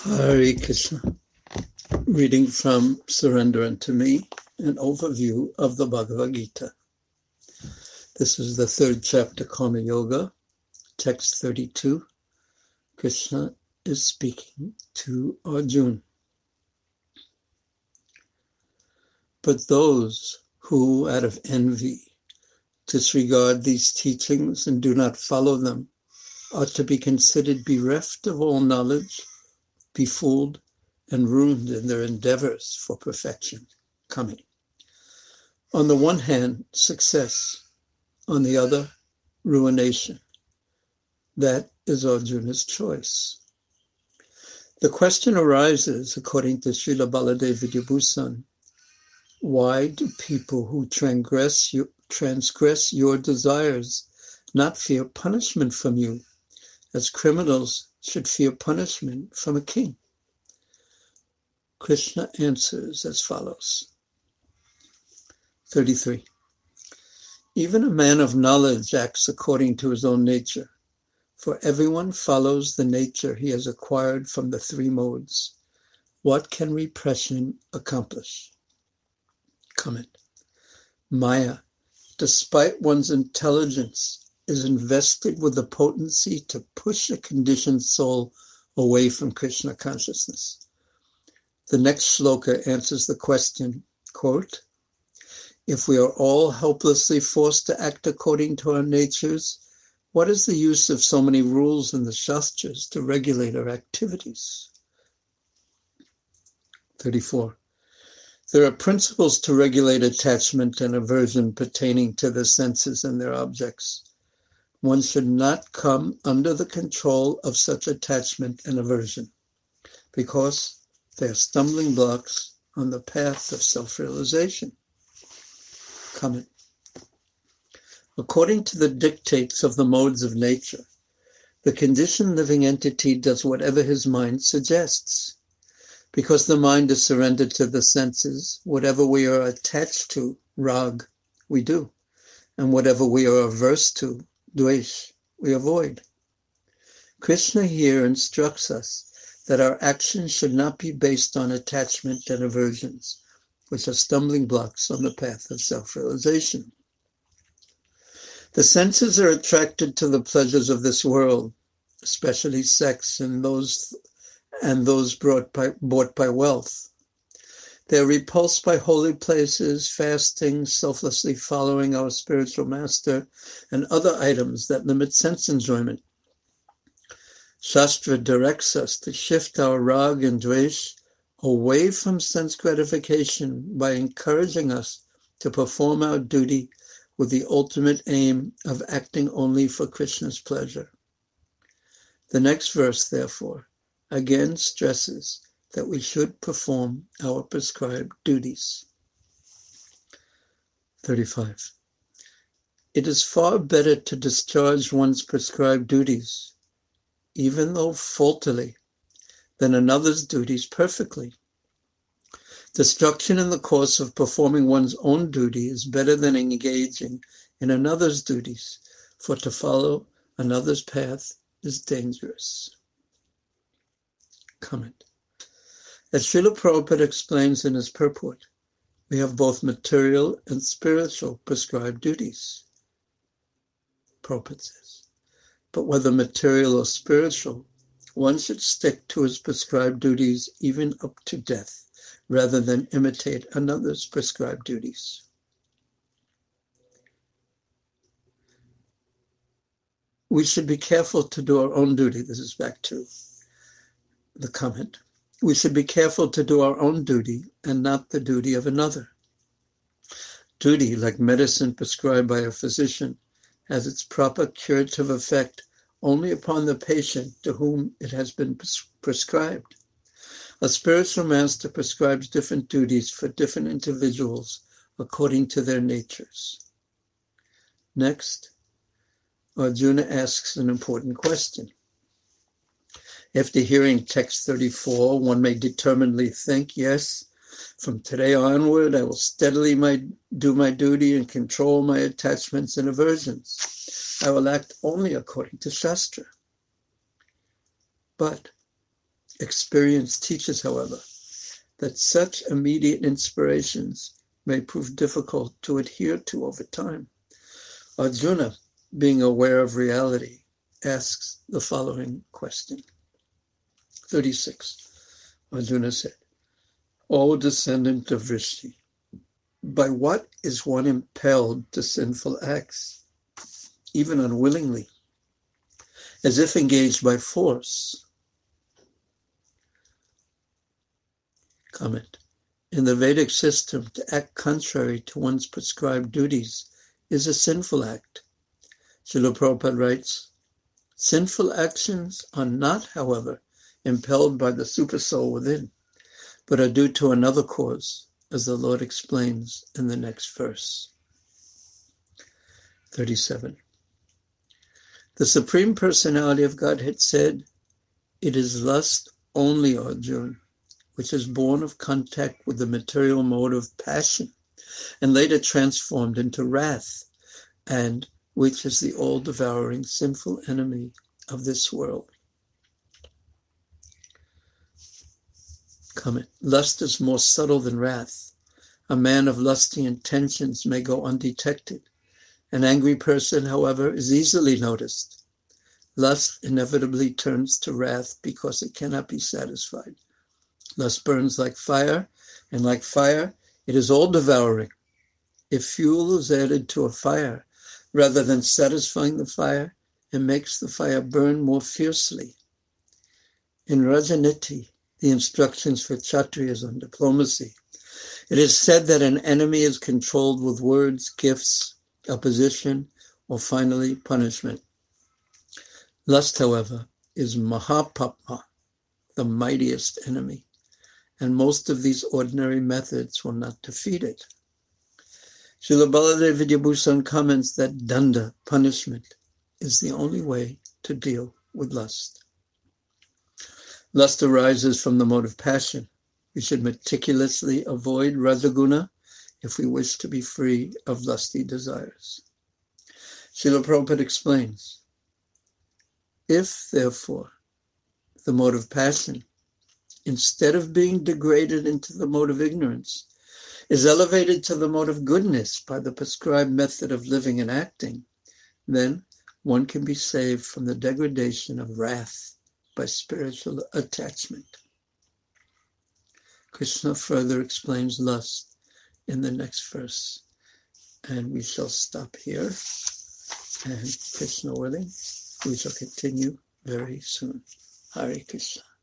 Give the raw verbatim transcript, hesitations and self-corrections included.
Hare Krishna. Reading from Surrender Unto Me, an overview of the Bhagavad Gita. This is the third chapter, Karma Yoga, text thirty-two. Krishna is speaking to Arjuna. But those who, out of envy, disregard these teachings and do not follow them are to be considered bereft of all knowledge, befooled, and ruined in their endeavors for perfection coming. On the one hand, success. On the other, ruination. That is Arjuna's choice. The question arises, according to Srila Baladev Vidyabhushan, why do people who transgress your, transgress your desires not fear punishment from you, as criminals should fear punishment from a king? Krishna answers as follows. thirty-three. Even a man of knowledge acts according to his own nature, for everyone follows the nature he has acquired from the three modes. What can repression accomplish? Comment. Maya, despite one's intelligence, is invested with the potency to push a conditioned soul away from Krishna consciousness. The next shloka answers the question, quote, if we are all helplessly forced to act according to our natures, what is the use of so many rules in the Shastras to regulate our activities? thirty-four. There are principles to regulate attachment and aversion pertaining to the senses and their objects. One should not come under the control of such attachment and aversion, because they are stumbling blocks on the path of self-realization. Comment. According to the dictates of the modes of nature, the conditioned living entity does whatever his mind suggests. Because the mind is surrendered to the senses, whatever we are attached to, rag, we do. And whatever we are averse to, dvesh, we avoid. Krishna here instructs us that our actions should not be based on attachment and aversions, which are stumbling blocks on the path of self-realization. The senses are attracted to the pleasures of this world, especially sex and those and those brought by, bought by wealth. They are repulsed by holy places, fasting, selflessly following our spiritual master, and other items that limit sense enjoyment. Shastra directs us to shift our rag and dvesh away from sense gratification by encouraging us to perform our duty with the ultimate aim of acting only for Krishna's pleasure. The next verse, therefore, again stresses that we should perform our prescribed duties. thirty-five. It is far better to discharge one's prescribed duties, even though faultily, than another's duties perfectly. Destruction in the course of performing one's own duty is better than engaging in another's duties, for to follow another's path is dangerous. Comment. As Srila Prabhupada explains in his purport, we have both material and spiritual prescribed duties. Prabhupada says, but whether material or spiritual, one should stick to his prescribed duties even up to death, rather than imitate another's prescribed duties. We should be careful to do our own duty. This is back to the comment. We should be careful to do our own duty and not the duty of another. Duty, like medicine prescribed by a physician, has its proper curative effect only upon the patient to whom it has been pres- prescribed. A spiritual master prescribes different duties for different individuals according to their natures. Next, Arjuna asks an important question. After hearing text thirty-four, one may determinedly think, yes, from today onward, I will steadily my, do my duty and control my attachments and aversions. I will act only according to Shastra. But Experience teaches, however, that such immediate inspirations may prove difficult to adhere to over time. Arjuna, being aware of reality, asks the following question. thirty-six. Arjuna said, O descendant of Rishi, by what is one impelled to sinful acts, even unwillingly, as if engaged by force? Comment. In the Vedic system, to act contrary to one's prescribed duties is a sinful act. Srila Prabhupada writes, sinful actions are not, however, impelled by the supersoul within, but are due to another cause, as the Lord explains in the next verse. thirty-seven. The Supreme Personality of Godhead said, it is lust only, Arjuna, which is born of contact with the material mode of passion, and later transformed into wrath, and which is the all-devouring sinful enemy of this world. Comment. Lust is more subtle than wrath. A man of lusty intentions may go undetected. An angry person, however, is easily noticed. Lust inevitably turns to wrath because it cannot be satisfied. Lust burns like fire, and like fire, it is all-devouring. If fuel is added to a fire, rather than satisfying the fire, it makes the fire burn more fiercely. In Rajaniti, the instructions for Kshatriyas on diplomacy, it is said that an enemy is controlled with words, gifts, opposition, or finally punishment. Lust, however, is Mahapapma, the mightiest enemy, and most of these ordinary methods will not defeat it. Srila Baladev Vidyabhushan comments that danda, punishment, is the only way to deal with lust. Lust arises from the mode of passion. We should meticulously avoid Rajaguna if we wish to be free of lusty desires. Srila Prabhupada explains, if, therefore, the mode of passion, instead of being degraded into the mode of ignorance, is elevated to the mode of goodness by the prescribed method of living and acting, then one can be saved from the degradation of wrath by spiritual attachment. Krishna further explains lust in the next verse, and we shall stop here, and Krishna willing, we shall continue very soon. Hare Krishna.